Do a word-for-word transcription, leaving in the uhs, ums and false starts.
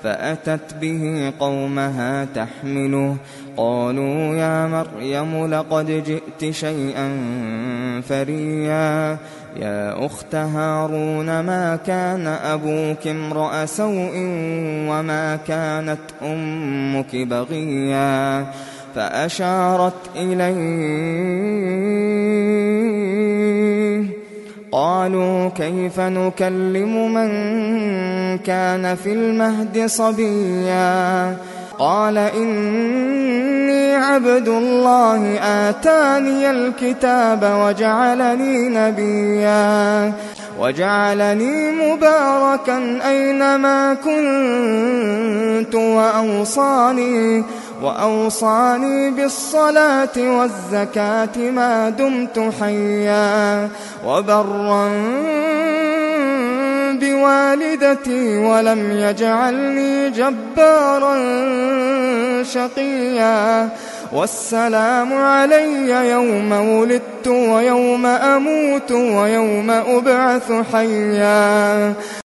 فأتت به قومها تحمله قالوا يا مريم لقد جئت شيئا فريا يا أخت هارون ما كان أبوك امرأ سوء وما كانت أمك بغيا فأشارت إليه قالوا كيف نكلم من كان في المهد صبيا قال إني عبد الله آتاني الكتاب وجعلني نبيا وجعلني مباركا أينما كنت وأوصاني وأوصاني بالصلاة والزكاة ما دمت حيا وبرا بوالدتي ولم يجعلني جبارا شقيا والسلام علي يوم ولدت ويوم أموت ويوم أبعث حيا